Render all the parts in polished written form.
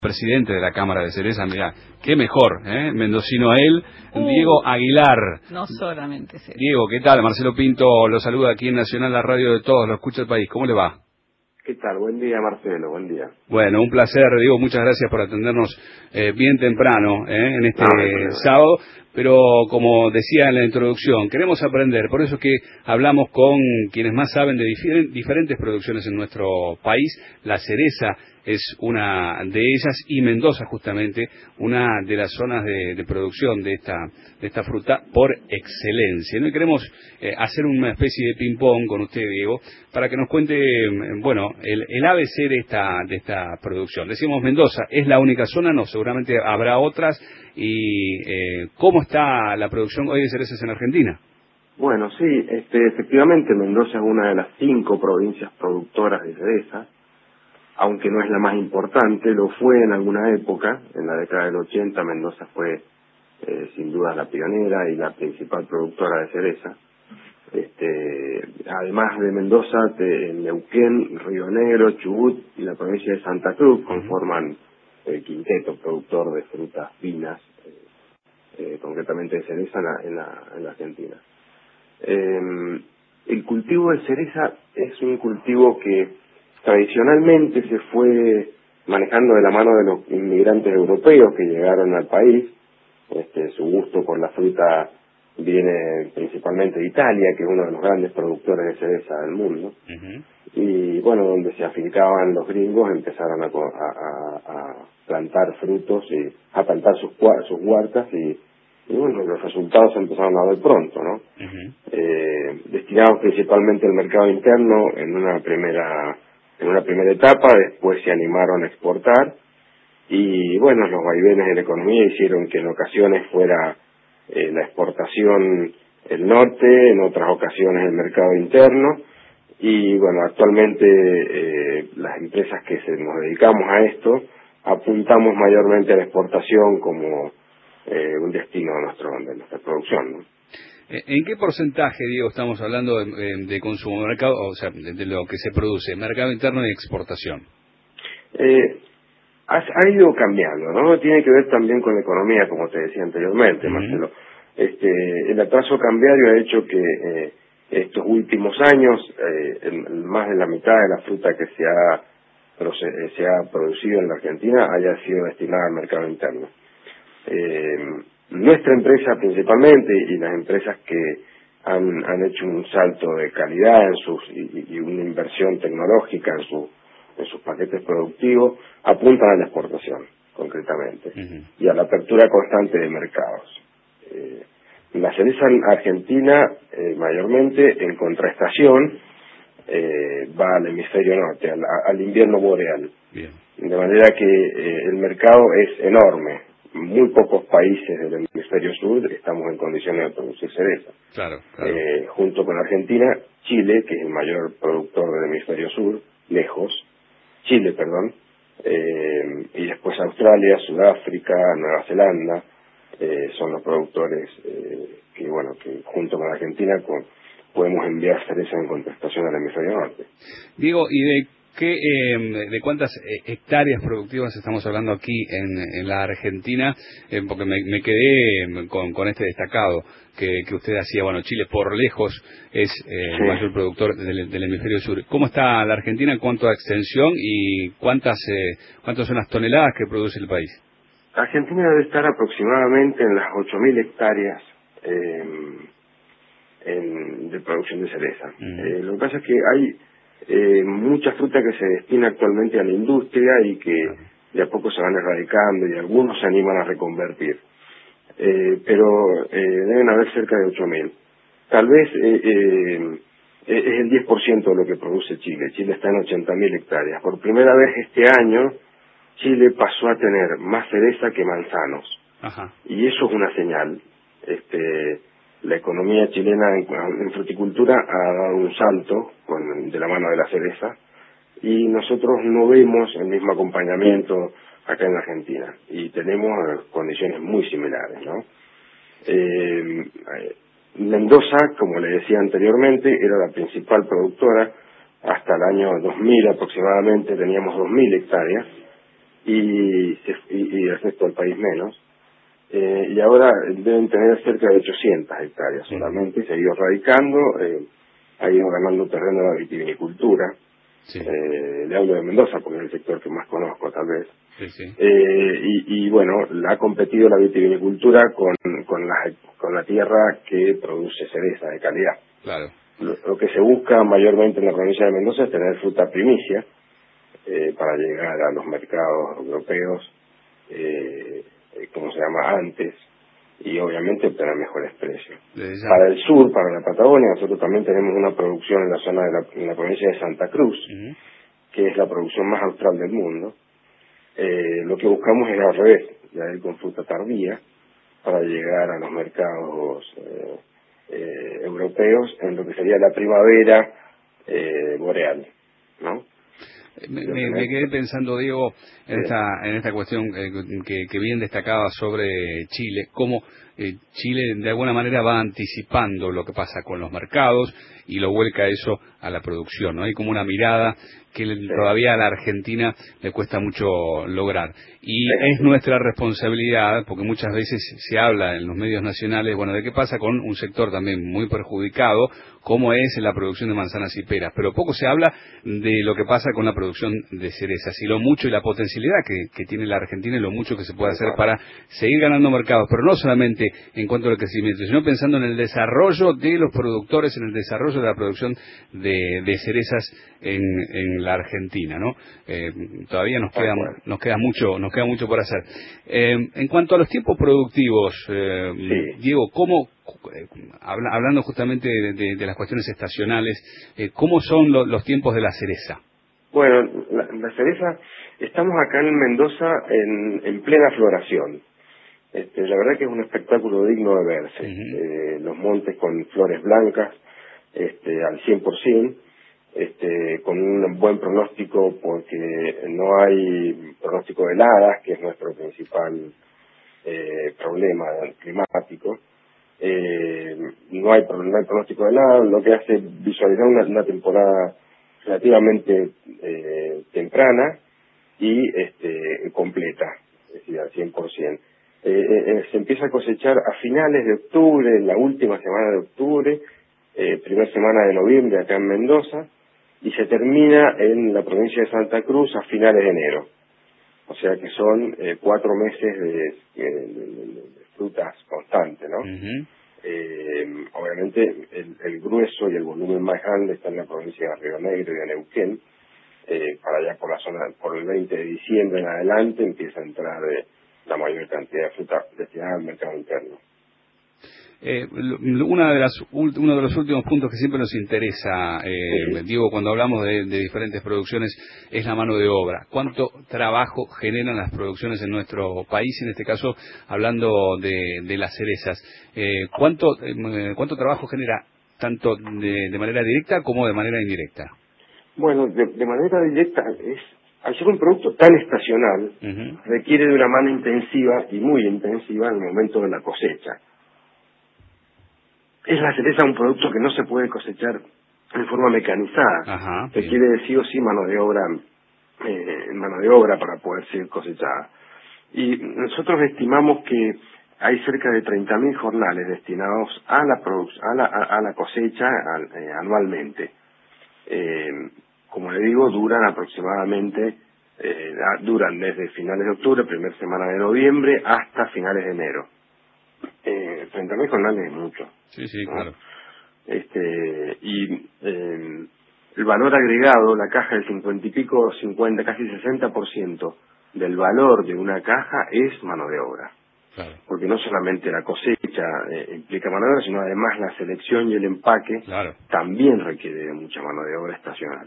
Presidente de la Cámara de Cereza, mira, qué mejor, mendocino a él, Diego Aguilar. No solamente Cereza. Diego, ¿qué tal? Marcelo Pinto lo saluda aquí en Nacional, la radio de todos, lo escucha el país. ¿Cómo le va? ¿Qué tal? Buen día, Marcelo, buen día. Bueno, un placer, Diego, muchas gracias por atendernos bien temprano en este sábado, pero como decía en la introducción, queremos aprender, por eso es que hablamos con quienes más saben de diferentes producciones en nuestro país. La cereza es una de ellas y Mendoza justamente una de las zonas de producción de esta fruta por excelencia. ¿No? Y queremos hacer una especie de ping-pong con usted, Diego, para que nos cuente, bueno, el ABC de esta producción. Decimos Mendoza, ¿es la única zona? No, seguramente habrá otras. ¿Y cómo está la producción hoy de cerezas en Argentina? Bueno, sí, efectivamente Mendoza es una de las 5 provincias productoras de cereza, aunque no es la más importante, lo fue en alguna época. En la década del 80 Mendoza fue sin duda la pionera y la principal productora de cereza. Además de Mendoza, Neuquén, Río Negro, Chubut y la provincia de Santa Cruz conforman el quinteto productor de frutas finas, concretamente de cereza en la Argentina. El cultivo de cereza es un cultivo que tradicionalmente se fue manejando de la mano de los inmigrantes europeos que llegaron al país. Su gusto por la fruta viene principalmente de Italia, que es uno de los grandes productores de cereza del mundo. Y bueno, donde se afincaban los gringos empezaron a plantar frutos y a plantar sus huertas y bueno, los resultados se empezaron a ver pronto, ¿no? Destinados principalmente al mercado interno en una primera etapa, después se animaron a exportar y bueno, los vaivenes de la economía hicieron que en ocasiones fuera la exportación el norte, en otras ocasiones el mercado interno. Y bueno, actualmente las empresas que nos dedicamos a esto apuntamos mayormente a la exportación como un destino de nuestra producción, ¿no? ¿En qué porcentaje, Diego, estamos hablando de consumo, mercado, o sea, de lo que se produce, mercado interno y exportación? Ha ido cambiando, ¿no? Tiene que ver también con la economía, como te decía anteriormente, Marcelo. El atraso cambiario ha hecho que estos últimos años más de la mitad de la fruta que se ha producido en la Argentina haya sido destinada al mercado interno. Nuestra empresa principalmente y las empresas que han hecho un salto de calidad y una inversión tecnológica en sus paquetes productivos apuntan a la exportación concretamente y a la apertura constante de mercados. La cereza argentina mayormente en contraestación va al hemisferio norte, al invierno boreal. Bien. De manera que el mercado es enorme. Muy pocos países del hemisferio sur estamos en condiciones de producir cereza. Claro. Junto con Argentina, Chile, que es el mayor productor del hemisferio sur, Chile, y después Australia, Sudáfrica, Nueva Zelanda, son los productores que junto con Argentina podemos enviar cereza en contrastación al hemisferio norte. Diego, ¿y de cuántas hectáreas productivas estamos hablando aquí en la Argentina? Porque me quedé con este destacado que usted hacía. Bueno, Chile por lejos es el mayor productor del hemisferio sur. ¿Cómo está la Argentina en cuanto a extensión y cuántas son las toneladas que produce el país? Argentina debe estar aproximadamente en las 8.000 hectáreas de producción de cereza. Lo que pasa es que hay mucha fruta que se destina actualmente a la industria y que de a poco se van erradicando y algunos se animan a reconvertir. Pero deben haber cerca de 8.000. Tal vez es el 10% de lo que produce Chile. Chile está en 80.000 hectáreas. Por primera vez este año Chile pasó a tener más cereza que manzanos. Y eso es una señal. La economía chilena en fruticultura ha dado un salto de la mano de la cereza y nosotros no vemos el mismo acompañamiento acá en la Argentina y tenemos condiciones muy similares, ¿no? Mendoza, como le decía anteriormente, era la principal productora. Hasta el año 2000 aproximadamente teníamos 2.000 hectáreas y el resto del país menos. Y ahora deben tener cerca de 800 hectáreas solamente, y se ha ido radicando, ha ido ganando terreno la vitivinicultura. Sí. Le hablo de Mendoza porque es el sector que más conozco tal vez. Sí, sí. Y bueno, ha competido la vitivinicultura con la tierra que produce cereza de calidad. Claro. Lo que se busca mayormente en la provincia de Mendoza es tener fruta primicia para llegar a los mercados europeos, como se llama antes, y obviamente obtener mejores precios. Para el sur, para la Patagonia, nosotros también tenemos una producción en la zona en la provincia de Santa Cruz, que es la producción más austral del mundo. Lo que buscamos es al revés, ya ir con fruta tardía para llegar a los mercados europeos en lo que sería la primavera boreal, ¿no? Me quedé pensando, Diego, en esta cuestión que bien destacaba sobre Chile, cómo Chile de alguna manera va anticipando lo que pasa con los mercados y lo vuelca eso a la producción, ¿no? Hay como una mirada que todavía a la Argentina le cuesta mucho lograr. Y es nuestra responsabilidad, porque muchas veces se habla en los medios nacionales, bueno, de qué pasa con un sector también muy perjudicado, como es la producción de manzanas y peras, pero poco se habla de lo que pasa con la producción de cerezas y lo mucho y la potencialidad que tiene la Argentina y lo mucho que se puede hacer para seguir ganando mercados, pero no solamente en cuanto al crecimiento, sino pensando en el desarrollo de los productores, en el desarrollo de la producción de cerezas en la Argentina, ¿no? Todavía nos queda mucho por hacer. En cuanto a los tiempos productivos, Diego, ¿cómo, hablando justamente de las cuestiones estacionales, cómo son los tiempos de la cereza? Bueno, la cereza, estamos acá en Mendoza en plena floración. La verdad que es un espectáculo digno de verse. Los montes con flores blancas al 100%, con un buen pronóstico porque no hay pronóstico de heladas, que es nuestro principal problema climático. No hay pronóstico de heladas, lo que hace visualizar una temporada relativamente temprana y completa, es decir, al 100%. Se empieza a cosechar a finales de octubre, en la última semana de octubre, primera semana de noviembre acá en Mendoza, y se termina en la provincia de Santa Cruz a finales de enero. O sea que son 4 meses de frutas constantes, ¿no? Obviamente el grueso y el volumen más grande está en la provincia de Río Negro y de Neuquén. Para allá por la zona, por el 20 de diciembre en adelante empieza a entrar la mayor cantidad de fruta destinada al mercado interno. Uno de los últimos puntos que siempre nos interesa, Diego, cuando hablamos de diferentes producciones, es la mano de obra. ¿Cuánto trabajo generan las producciones en nuestro país? En este caso, hablando de las cerezas. ¿Cuánto trabajo genera tanto de manera directa como de manera indirecta? Bueno, de manera directa, al ser un producto tan estacional, requiere de una mano intensiva y muy intensiva en el momento de la cosecha. Es la cereza un producto que no se puede cosechar en forma mecanizada, requiere de sí o sí mano de obra para poder ser cosechada. Y nosotros estimamos que hay cerca de 30.000 jornales destinados a la cosecha anualmente. Como le digo, duran aproximadamente, duran desde finales de octubre, primera semana de noviembre, hasta finales de enero. 30.000 jornales es mucho. Sí, ¿no? Claro. El valor agregado, la caja del 50 y pico, casi 60% del valor de una caja es mano de obra. Claro. Porque no solamente la cosecha implica mano de obra, sino además la selección y el empaque también requiere de mucha mano de obra estacional.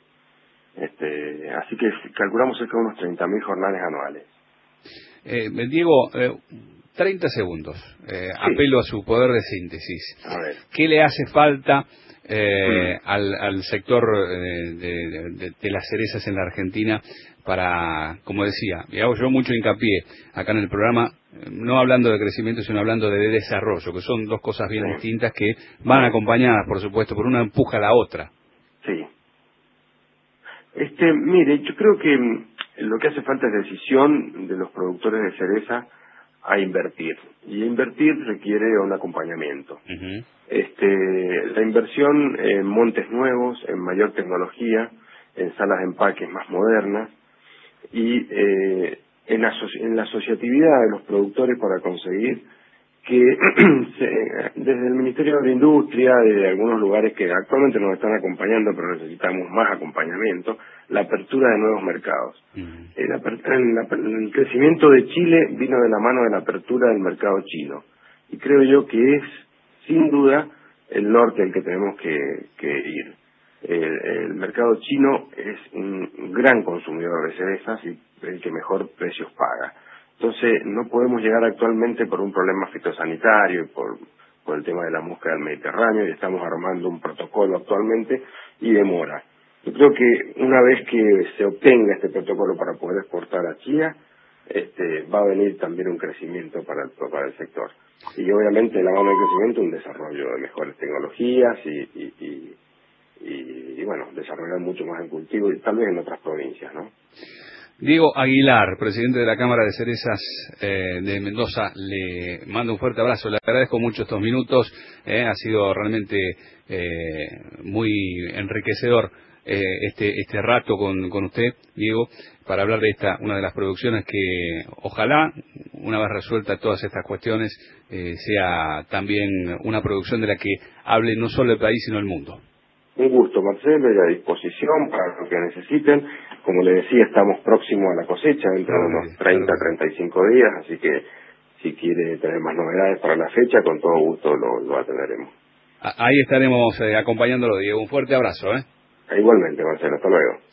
Así que calculamos cerca de unos 30.000 jornales anuales. Diego, 30 segundos. Apelo a su poder de síntesis. A ver. ¿Qué le hace falta al sector de las cerezas en la Argentina para, como decía, y hago yo mucho hincapié acá en el programa, no hablando de crecimiento, sino hablando de desarrollo, que son dos cosas bien distintas que van acompañadas, por supuesto, por una empuja a la otra? Sí. Mire, yo creo que lo que hace falta es decisión de los productores de cereza a invertir. Y invertir requiere un acompañamiento. La inversión en montes nuevos, en mayor tecnología, en salas de empaques más modernas y en la asociatividad de los productores para conseguir que desde el Ministerio de Industria, de algunos lugares que actualmente nos están acompañando, pero necesitamos más acompañamiento, la apertura de nuevos mercados. El crecimiento de Chile vino de la mano de la apertura del mercado chino. Y creo yo que es, sin duda, el norte al que tenemos que ir. El mercado chino es un gran consumidor de cerezas y el que mejor precios paga. Entonces, no podemos llegar actualmente por un problema fitosanitario y por el tema de la mosca del Mediterráneo, y estamos armando un protocolo actualmente y demora. Yo creo que una vez que se obtenga este protocolo para poder exportar a China, va a venir también un crecimiento para el sector. Y obviamente, de la mano del crecimiento, un desarrollo de mejores tecnologías y bueno, desarrollar mucho más el cultivo y tal vez en otras provincias, ¿no? Diego Aguilar, presidente de la Cámara de Cerezas de Mendoza, le mando un fuerte abrazo, le agradezco mucho estos minutos, ha sido realmente muy enriquecedor este rato con usted, Diego, para hablar de una de las producciones que ojalá, una vez resueltas todas estas cuestiones, sea también una producción de la que hable no solo el país, sino el mundo. Un gusto, Marcelo, y a disposición para lo que necesiten. Como le decía, estamos próximos a la cosecha, dentro de unos 30-35 días, así que si quiere tener más novedades para la fecha, con todo gusto lo atenderemos. Ahí estaremos acompañándolo, Diego. Un fuerte abrazo. Igualmente, Marcelo, hasta luego.